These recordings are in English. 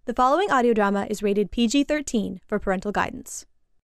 The following audio drama is rated PG-13 for parental guidance.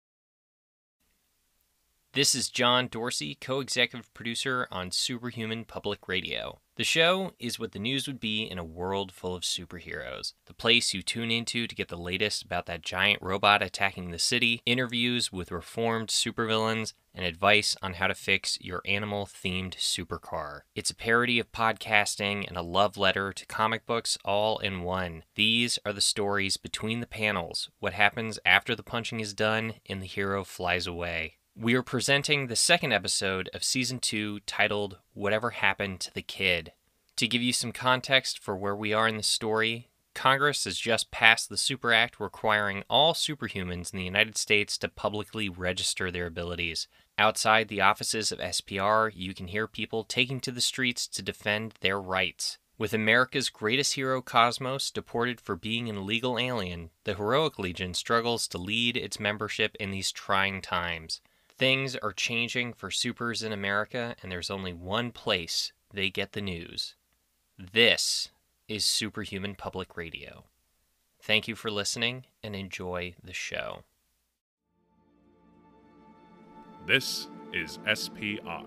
This is John Dorsey, co-executive producer on Superhuman Public Radio. The show is what the news would be in a world full of superheroes. The place you tune into to get the latest about that giant robot attacking the city, interviews with reformed supervillains, and advice on how to fix your animal-themed supercar. It's a parody of podcasting and a love letter to comic books all in one. These are the stories between the panels, what happens after the punching is done and the hero flies away. We are presenting the second episode of Season 2 titled, Whatever Happened to the Kid. To give you some context for where we are in the story, Congress has just passed the Super Act requiring all superhumans in the United States to publicly register their abilities. Outside the offices of SPR, you can hear people taking to the streets to defend their rights. With America's greatest hero, Cosmos, deported for being an illegal alien, the Heroic Legion struggles to lead its membership in these trying times. Things are changing for supers in America, and there's only one place they get the news. This is Superhuman Public Radio. Thank you for listening, and enjoy the show. This is SPR.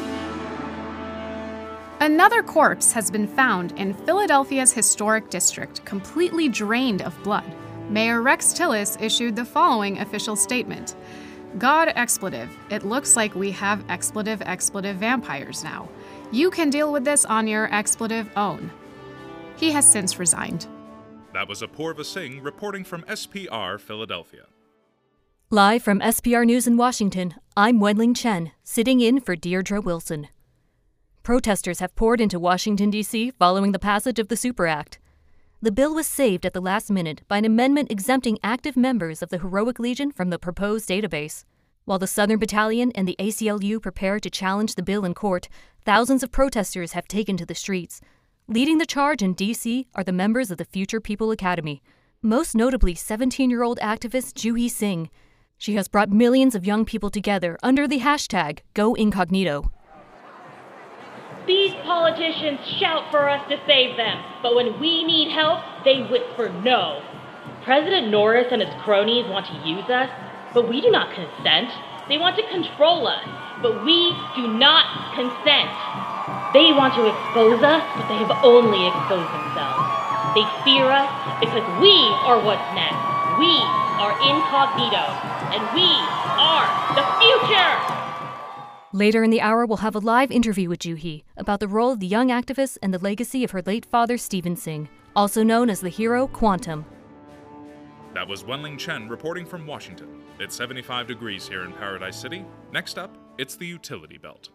Another corpse has been found in Philadelphia's historic district, completely drained of blood. Mayor Rex Tillis issued the following official statement. God expletive. It looks like we have expletive vampires now. You can deal with this on your expletive own. He has since resigned. That was Apurva Singh reporting from SPR Philadelphia. Live from SPR News in Washington, I'm Wenling Chen, sitting in for Deirdre Wilson. Protesters have poured into Washington, D.C. following the passage of the Super Act. The bill was saved at the last minute by an amendment exempting active members of the Heroic Legion from the proposed database. While the Southern Battalion and the ACLU prepare to challenge the bill in court, thousands of protesters have taken to the streets. Leading the charge in D.C. are the members of the Future People Academy, most notably 17-year-old activist Juhi Singh. She has brought millions of young people together under the hashtag #GoIncognito. These politicians shout for us to save them, but when we need help, they whisper no. President Norris and his cronies want to use us, but we do not consent. They want to control us, but we do not consent. They want to expose us, but they have only exposed themselves. They fear us because we are what's next. We are incognito, and we are the future! Later in the hour, we'll have a live interview with Juhi about the role of the young activist and the legacy of her late father, Stephen Singh, also known as the hero Quantum. That was Wenling Chen reporting from Washington. It's 75 degrees here in Paradise City. Next up, it's the utility belt.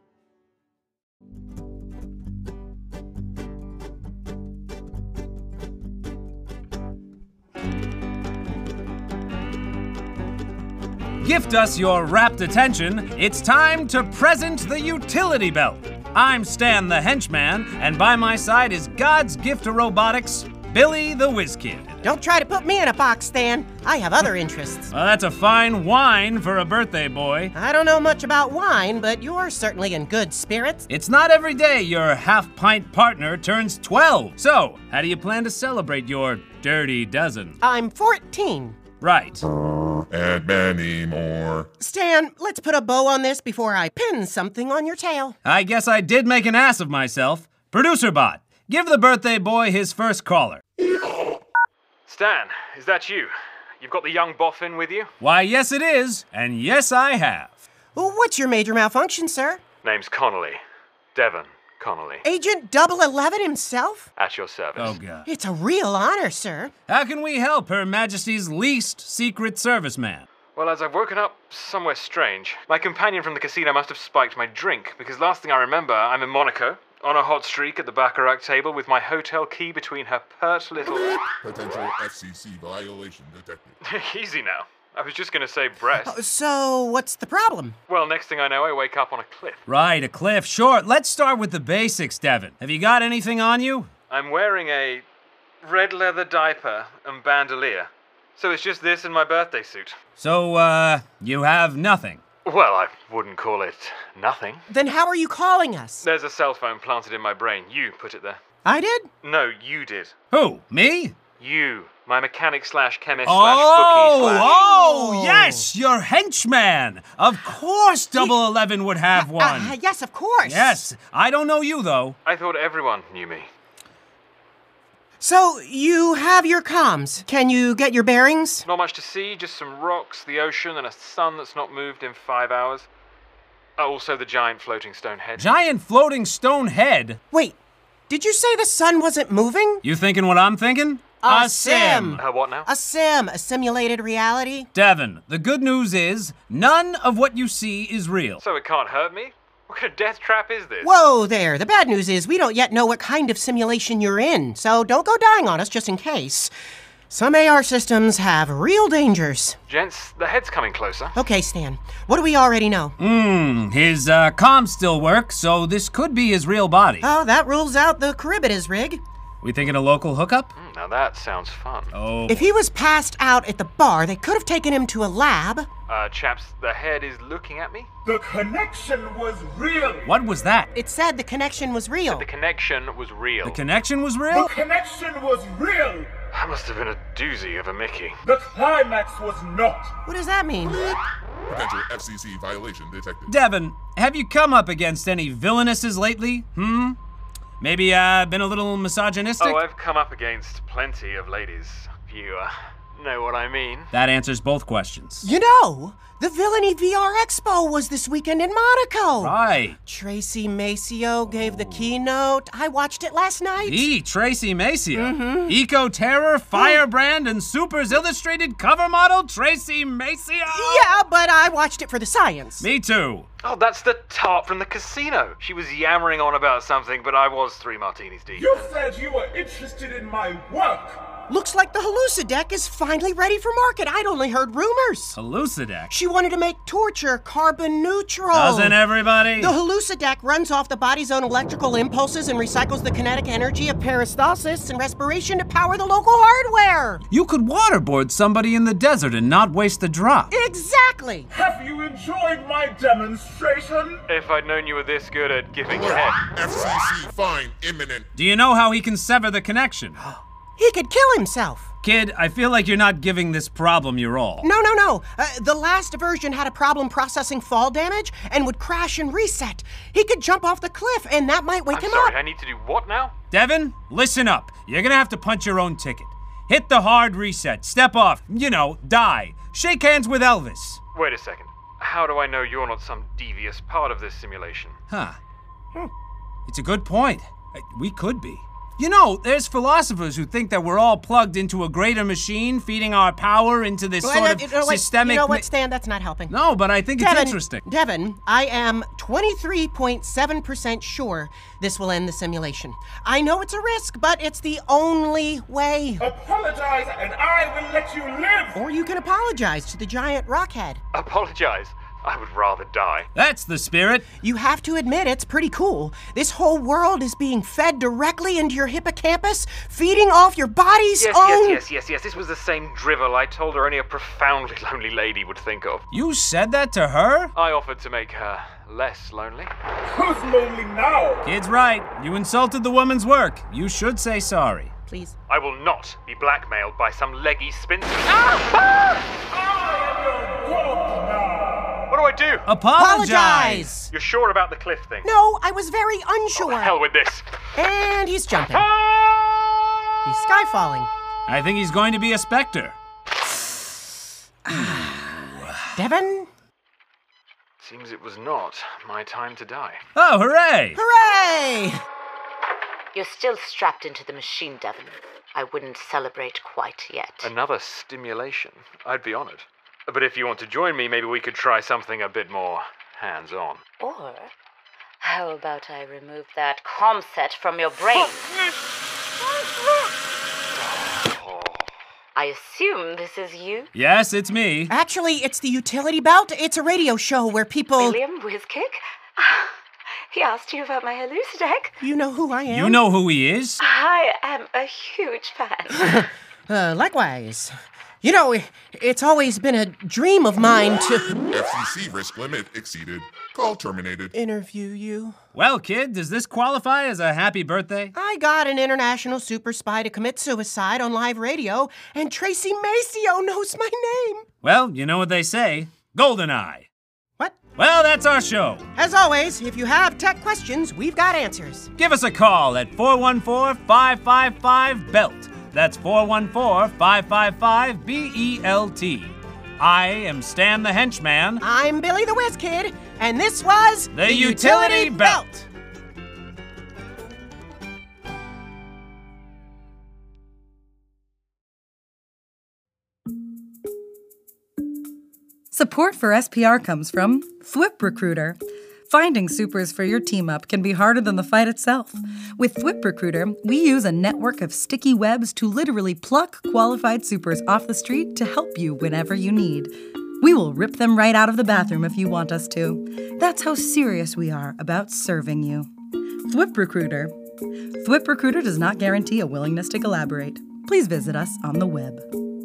Gift us your rapt attention. It's time to present the utility belt. I'm Stan the Henchman, and by my side is God's gift to robotics, Billy the Whiz Kid. Don't try to put me in a box, Stan. I have other interests. Well, that's a fine wine for a birthday boy. I don't know much about wine, but you're certainly in good spirits. It's not every day your half-pint partner turns 12. So, how do you plan to celebrate your dirty dozen? I'm 14. Right. And many more. Stan, let's put a bow on this before I pin something on your tail. I guess I did make an ass of myself. Producer Bot, give the birthday boy his first caller. Stan, is that you? You've got the young boffin with you? Why, yes it is, and yes I have. What's your major malfunction, sir? Name's Connolly. Devon Connolly. Agent 011 himself? At your service. Oh, God. It's a real honor, sir. How can we help Her Majesty's least secret serviceman? Well, as I've woken up somewhere strange, my companion from the casino must have spiked my drink, because last thing I remember, I'm in Monaco, on a hot streak at the Baccarat table with my hotel key between her pert little... Potential FCC violation detected. Easy now. I was just going to say breast. So, what's the problem? Well, next thing I know, I wake up on a cliff. Right, a cliff. Sure, let's start with the basics, Devon. Have you got anything on you? I'm wearing a red leather diaper and bandolier. So it's just this and my birthday suit. So, you have nothing? Well, I wouldn't call it nothing. Then how are you calling us? There's a cell phone planted in my brain. You put it there. I did? No, you did. Who, me? You, my mechanic/chemist/bookie/. Oh, yes, your henchman. Of course Double 11 would have one. Yes, of course. Yes, I don't know you, though. I thought everyone knew me. So, you have your comms. Can you get your bearings? Not much to see, just some rocks, the ocean, and a sun that's not moved in 5 hours. Also the giant floating stone head. Giant floating stone head? Wait, did you say the sun wasn't moving? You thinking what I'm thinking? A sim. What now? A sim, a simulated reality. Devin, the good news is, none of what you see is real. So it can't hurt me? What kind of death trap is this? Whoa there, the bad news is we don't yet know what kind of simulation you're in, so don't go dying on us just in case. Some AR systems have real dangers. Gents, the head's coming closer. Okay, Stan, what do we already know? His comms still work, so this could be his real body. Oh, that rules out the Charybdis rig. We thinking a local hookup? Now that sounds fun. Oh. If he was passed out at the bar, they could have taken him to a lab. Chaps, the head is looking at me. The connection was real. What was that? It said the connection was real. The connection was real. The connection was real? The connection was real. That must have been a doozy of a Mickey. The climax was not. What does that mean? Potential FCC violation detected. Devin, have you come up against any villainesses lately? Maybe been a little misogynistic? Oh, I've come up against plenty of ladies. You know what I mean. That answers both questions. You know, the Villainy VR Expo was this weekend in Monaco. Right. Tracy Maceo gave the keynote. I watched it last night. Tracy Maceo. Eco Terror, Firebrand, and Super's Illustrated cover model, Tracy Maceo? Yeah, but I watched it for the science. Me too. Oh, that's the tart from the casino. She was yammering on about something, but I was 3 martinis deep. You said you were interested in my work. Looks like the Hallucideck is finally ready for market. I'd only heard rumors. Hallucideck? She wanted to make torture carbon neutral. Doesn't everybody? The Hallucideck runs off the body's own electrical impulses and recycles the kinetic energy of peristalsis and respiration to power the local hardware. You could waterboard somebody in the desert and not waste a drop. Exactly. Have you enjoyed my demonstration? If I'd known you were this good at giving head. FCC fine imminent. Do you know how he can sever the connection? He could kill himself. Kid, I feel like you're not giving this problem your all. No. The last version had a problem processing fall damage and would crash and reset. He could jump off the cliff, and that might wake him sorry, up. I need to do what now? Devin, listen up. You're gonna have to punch your own ticket. Hit the hard reset, step off, die. Shake hands with Elvis. Wait a second. How do I know you're not some devious part of this simulation? It's a good point. We could be. You know, there's philosophers who think that we're all plugged into a greater machine, feeding our power into this sort of systemic... You know what, Stan? That's not helping. No, but I think it's interesting. Devin, I am 23.7% sure this will end the simulation. I know it's a risk, but it's the only way. Apologize and I will let you live. Or you can apologize to the giant rockhead. Apologize? I would rather die. That's the spirit. You have to admit, it's pretty cool. This whole world is being fed directly into your hippocampus, feeding off your body's own... Yes. This was the same drivel I told her only a profoundly lonely lady would think of. You said that to her? I offered to make her less lonely. Who's lonely now? Kid's right. You insulted the woman's work. You should say sorry. Please. I will not be blackmailed by some leggy spinster. I am your god now. What do I do? Apologize! You're sure about the cliff thing? No, I was very unsure. Oh, hell with this. And he's jumping. He's skyfalling. I think he's going to be a specter. Devin? Seems it was not my time to die. Oh, hooray! Hooray! You're still strapped into the machine, Devin. I wouldn't celebrate quite yet. Another stimulation. I'd be honored. But if you want to join me, maybe we could try something a bit more hands-on. Or, how about I remove that comm set from your brain? I assume this is you? Yes, it's me. Actually, it's the Utility Belt. It's a radio show where people... William Whizkick? He asked you about my Hallucideck. You know who I am. You know who he is? I am a huge fan. Likewise. You know, it's always been a dream of mine to... FCC risk limit exceeded. Call terminated. Interview you. Well, kid, does this qualify as a happy birthday? I got an international super spy to commit suicide on live radio, and Tracy Maceo knows my name. Well, you know what they say. GoldenEye. What? Well, that's our show. As always, if you have tech questions, we've got answers. Give us a call at 414-555-BELT. That's 414-555-BELT. I am Stan the Henchman. I'm Billy the Whiz Kid, and this was The Utility Belt. Support for SPR comes from Thwip Recruiter. Finding supers for your team up can be harder than the fight itself. With Thwip Recruiter, we use a network of sticky webs to literally pluck qualified supers off the street to help you whenever you need. We will rip them right out of the bathroom if you want us to. That's how serious we are about serving you. Thwip Recruiter. Thwip Recruiter does not guarantee a willingness to collaborate. Please visit us on the web.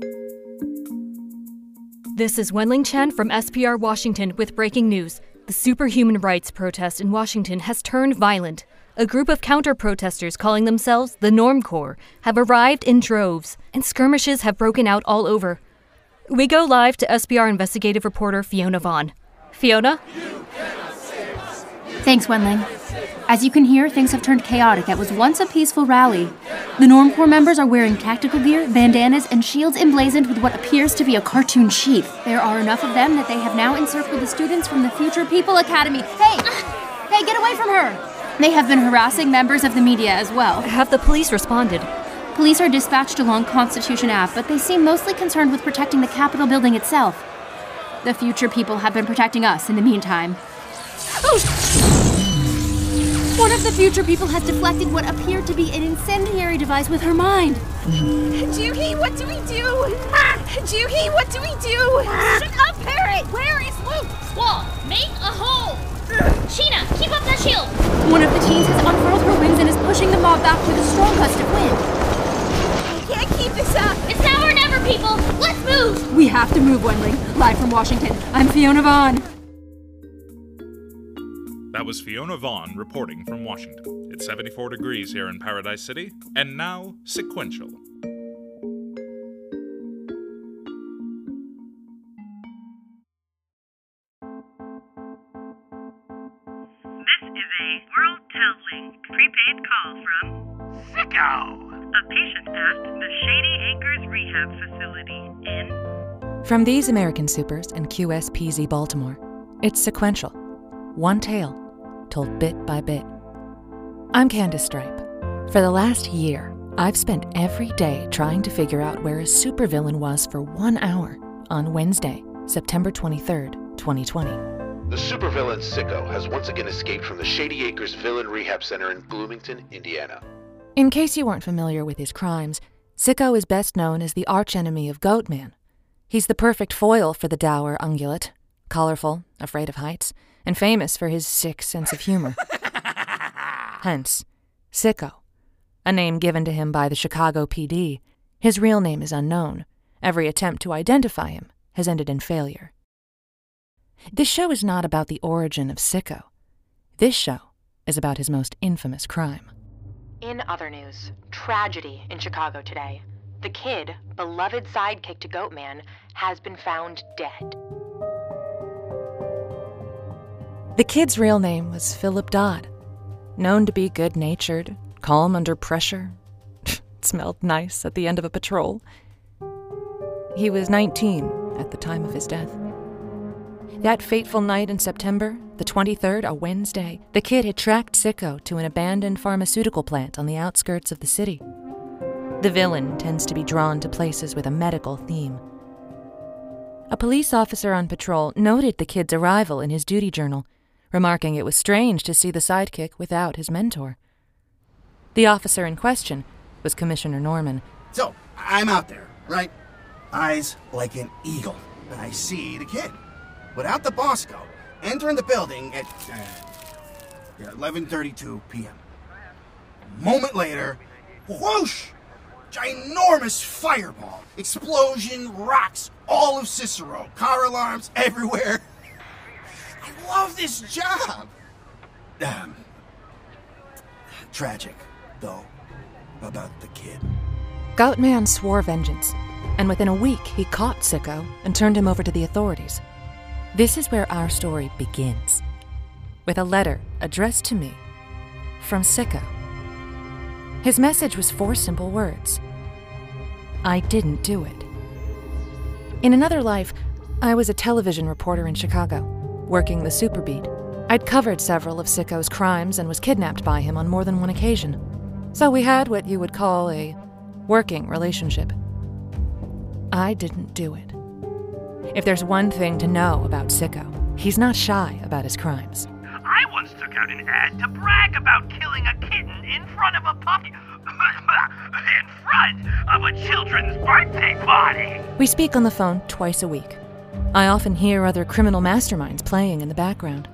This is Wenling Chen from SPR Washington with breaking news. The superhuman rights protest in Washington has turned violent. A group of counter-protesters calling themselves the Norm Corps have arrived in droves, and skirmishes have broken out all over. We go live to SPR investigative reporter Fiona Vaughn. Fiona? Thanks, Wenling. As you can hear, things have turned chaotic at what was once a peaceful rally. The Norm Corps members are wearing tactical gear, bandanas, and shields emblazoned with what appears to be a cartoon sheath. There are enough of them that they have now encircled the students from the Future People Academy. Hey! Hey, get away from her! They have been harassing members of the media as well. Have the police responded? Police are dispatched along Constitution Ave, but they seem mostly concerned with protecting the Capitol building itself. The Future People have been protecting us in the meantime. Oh! One of the Future People has deflected what appeared to be an incendiary device with her mind. Juhi, what do we do? Juhi, what do we do? Shut up, Parrot! Where is Luke? Squall, make a hole! Sheena, keep up that shield! One of the teens has unfurled her wings and is pushing the mob back with a strong gust of wind. I can't keep this up! It's now or never, people! Let's move! We have to move, Wenling. Live from Washington, I'm Fiona Vaughn. That was Fiona Vaughn reporting from Washington. It's 74 degrees here in Paradise City, and now Sequential. This is a WorldTel prepaid call from Sicko. A patient at the Shady Acres Rehab Facility in... From these American supers in QSPZ Baltimore, it's Sequential. One tale, told bit by bit. I'm Candace Stripe. For the last year, I've spent every day trying to figure out where a supervillain was for 1 hour on Wednesday, September 23rd, 2020. The supervillain Sicko has once again escaped from the Shady Acres Villain Rehab Center in Bloomington, Indiana. In case you weren't familiar with his crimes, Sicko is best known as the archenemy of Goatman. He's the perfect foil for the dour ungulate, colorful, afraid of heights, and famous for his sick sense of humor. Hence, Sicko, a name given to him by the Chicago PD. His real name is unknown. Every attempt to identify him has ended in failure. This show is not about the origin of Sicko. This show is about his most infamous crime. In other news, tragedy in Chicago today. The kid, beloved sidekick to Goatman, has been found dead. The kid's real name was Philip Dodd. Known to be good-natured, calm under pressure, smelled nice at the end of a patrol. He was 19 at the time of his death. That fateful night in September, the 23rd, a Wednesday, the kid had tracked Sicko to an abandoned pharmaceutical plant on the outskirts of the city. The villain tends to be drawn to places with a medical theme. A police officer on patrol noted the kid's arrival in his duty journal, remarking it was strange to see the sidekick without his mentor. The officer in question was Commissioner Norman. So, I'm out there, right? Eyes like an eagle, and I see the kid. Without the boss go, entering the building at 11:32 p.m. A moment later, whoosh! ginormous fireball. Explosion, rocks, all of Cicero. Car alarms everywhere. I love this job. Tragic, though, about the kid. Goatman swore vengeance, and within a week he caught Sicko and turned him over to the authorities. This is where our story begins, with a letter addressed to me from Sicko. His message was 4 simple words. I didn't do it. In another life, I was a television reporter in Chicago, working the Superbeat. I'd covered several of Sicko's crimes and was kidnapped by him on more than one occasion. So we had what you would call a working relationship. I didn't do it. If there's one thing to know about Sicko, he's not shy about his crimes. I once took out an ad to brag about killing a kitten in front of a puppy. In front of a children's birthday party. We speak on the phone twice a week. I often hear other criminal masterminds playing in the background.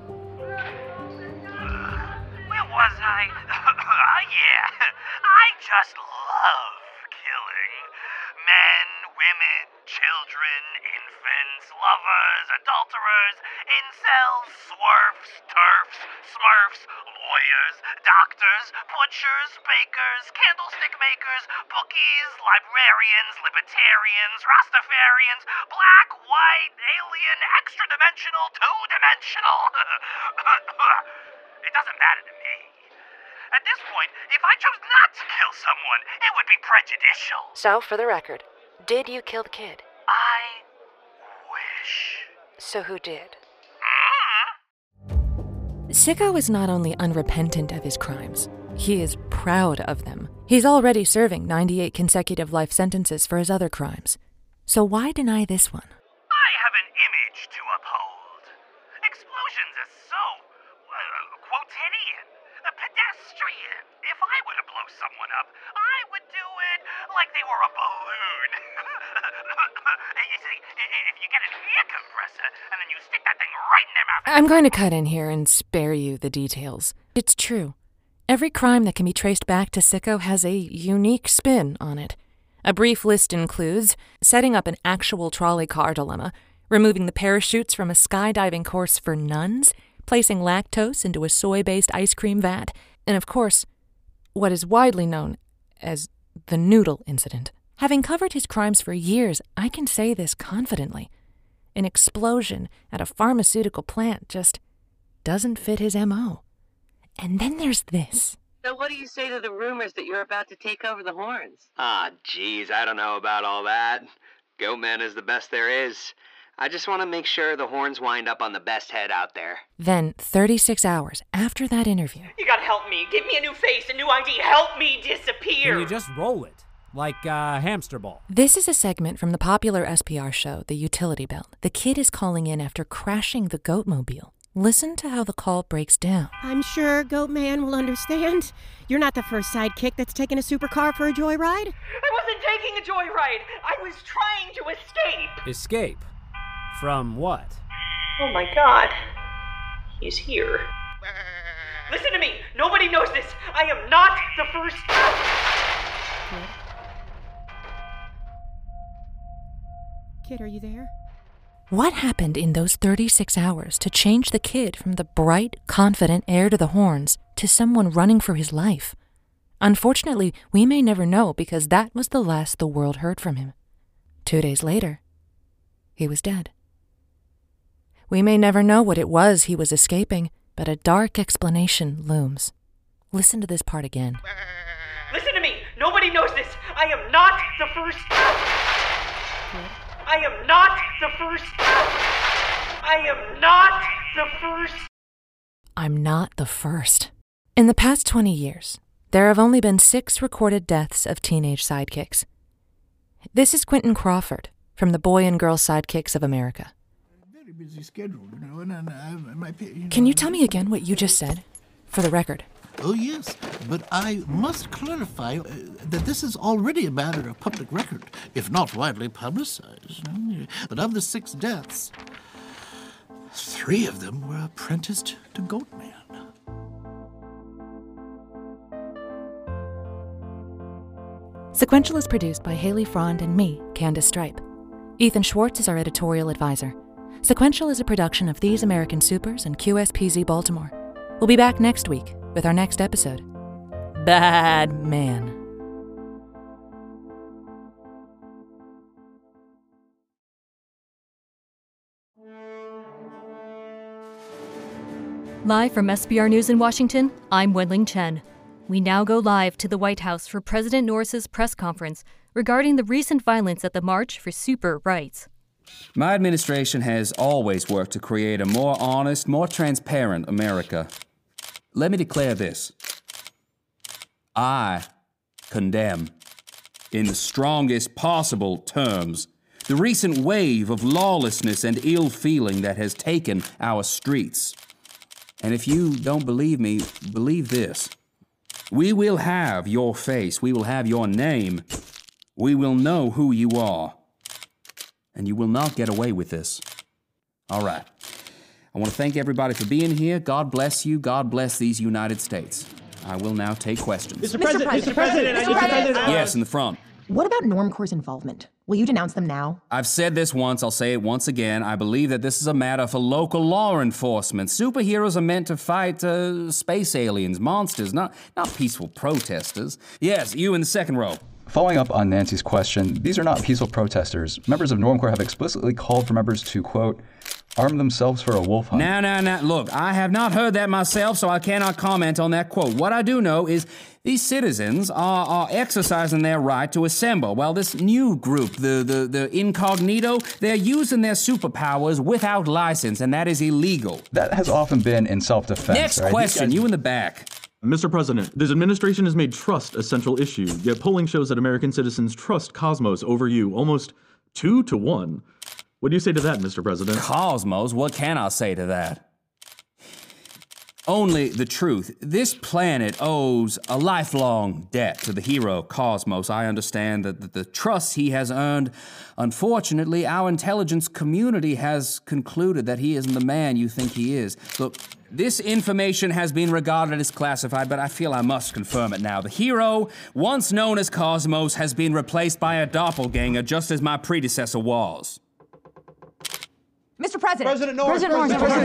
Where was I? Yeah, I just love killing. Men, women, children, infants, lovers, adulterers, incels, swerfs, turfs, smurfs, lawyers, doctors, butchers, bakers, candlestick makers, bookies, librarians, libertarians, Rastafarians, black, white, alien, extra-dimensional, two-dimensional. It doesn't matter to me. At this point, if I chose not to kill someone, it would be prejudicial. So, for the record, did you kill the kid? I wish. So who did? Sicko is not only unrepentant of his crimes, he is proud of them. He's already serving 98 consecutive life sentences for his other crimes. So why deny this one? I have an image to uphold. Explosions are so, quotidian, pedestrian. If I were to blow someone up, I would do it like they were a balloon. You see, if you get an air compressor and then you stick that thing right in their mouth... I'm going to cut in here and spare you the details. It's true. Every crime that can be traced back to Sicko has a unique spin on it. A brief list includes setting up an actual trolley car dilemma, removing the parachutes from a skydiving course for nuns, placing lactose into a soy-based ice cream vat, and of course, what is widely known as the noodle incident. Having covered his crimes for years, I can say this confidently. An explosion at a pharmaceutical plant just doesn't fit his M.O. And then there's this. So what do you say to the rumors that you're about to take over the horns? Ah, geez, I don't know about all that. Goatman is the best there is. I just want to make sure the horns wind up on the best head out there. Then, 36 hours after that interview... You gotta help me. Give me a new face, a new ID. Help me disappear. Can you just roll it? Like a hamster ball. This is a segment from the popular SPR show, The Utility Belt. The kid is calling in after crashing the Goatmobile. Listen to how the call breaks down. I'm sure Goatman will understand. You're not the first sidekick that's taken a supercar for a joyride. I wasn't taking a joyride. I was trying to escape. Escape? From what? Oh my god. He's here. Listen to me. Nobody knows this. I am not the first... Kid, are you there? What happened in those 36 hours to change the kid from the bright, confident heir to the horns to someone running for his life? Unfortunately, we may never know because that was the last the world heard from him. 2 days later, he was dead. We may never know what it was he was escaping, but a dark explanation looms. Listen to this part again. Listen to me. Nobody knows this. I am not the first... I am not the first. I am not the first. I'm not the first. In the past 20 years, there have only been 6 recorded deaths of teenage sidekicks. This is Quentin Crawford from the Boy and Girl Sidekicks of America. Very busy schedule, and Can you tell me again what you just said? For the record. Oh, yes, but I must clarify that this is already a matter of public record, if not widely publicized. But of the 6 deaths, 3 of them were apprenticed to Goatman. Sequential is produced by Haley Frond and me, Candace Stripe. Ethan Schwartz is our editorial advisor. Sequential is a production of These American Supers and QSPZ Baltimore. We'll be back next week with our next episode, Bad Man. Live from SBR News in Washington, I'm Wenling Chen. We now go live to the White House for President Norris's press conference regarding the recent violence at the March for Super Rights. My administration has always worked to create a more honest, more transparent America. Let me declare this. I condemn, in the strongest possible terms, the recent wave of lawlessness and ill feeling that has taken our streets. And if you don't believe me, believe this. We will have your face. We will have your name. We will know who you are. And you will not get away with this. All right. I want to thank everybody for being here. God bless you. God bless these United States. I will now take questions. Mr. President! Yes, in the front. What about Normcorps' involvement? Will you denounce them now? I've said this once, I'll say it once again. I believe that this is a matter for local law enforcement. Superheroes are meant to fight space aliens, monsters, not peaceful protesters. Yes, you in the second row. Following up on Nancy's question, these are not peaceful protesters. Members of Normcorps have explicitly called for members to, quote, arm themselves for a wolf hunt. Now. Look, I have not heard that myself, so I cannot comment on that quote. What I do know is these citizens are exercising their right to assemble, while this new group, the Incognito, they're using their superpowers without license, and that is illegal. That has often been in self-defense. Next question, you in the back. Mr. President, this administration has made trust a central issue, yet polling shows that American citizens trust Cosmos over you, almost 2-1. What do you say to that, Mr. President? Cosmos? What can I say to that? Only the truth. This planet owes a lifelong debt to the hero Cosmos. I understand that the trust he has earned. Unfortunately, our intelligence community has concluded that he isn't the man you think he is. Look, this information has been regarded as classified, but I feel I must confirm it now. The hero, once known as Cosmos, has been replaced by a doppelganger, just as my predecessor was. Mr. President! President Norris! Now,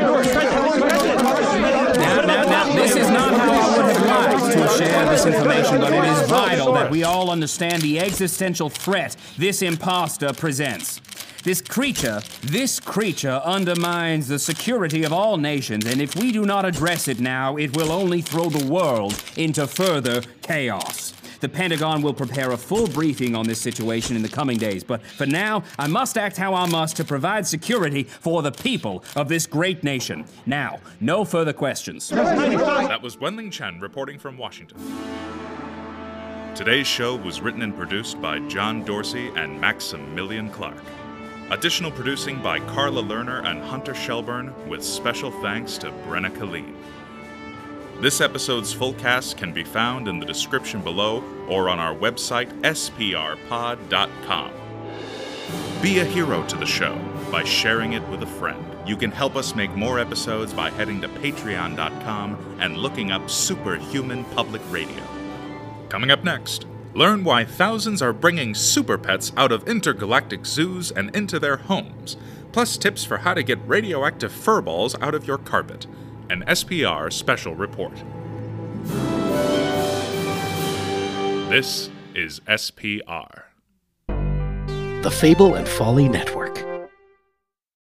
this is not how I would have liked to share this information, but it is vital that we all understand the existential threat this imposter presents. This creature undermines the security of all nations, and if we do not address it now, it will only throw the world into further chaos. The Pentagon will prepare a full briefing on this situation in the coming days, but for now, I must act how I must to provide security for the people of this great nation. Now, no further questions. That was Wenling Chen reporting from Washington. Today's show was written and produced by John Dorsey and Maximilian Clark. Additional producing by Carla Lerner and Hunter Shelburne, with special thanks to Brenna Killeen. This episode's full cast can be found in the description below or on our website, sprpod.com. Be a hero to the show by sharing it with a friend. You can help us make more episodes by heading to patreon.com and looking up Superhuman Public Radio. Coming up next, learn why thousands are bringing super pets out of intergalactic zoos and into their homes, plus tips for how to get radioactive furballs out of your carpet. An SPR special report. This is SPR. The Fable and Folly Network.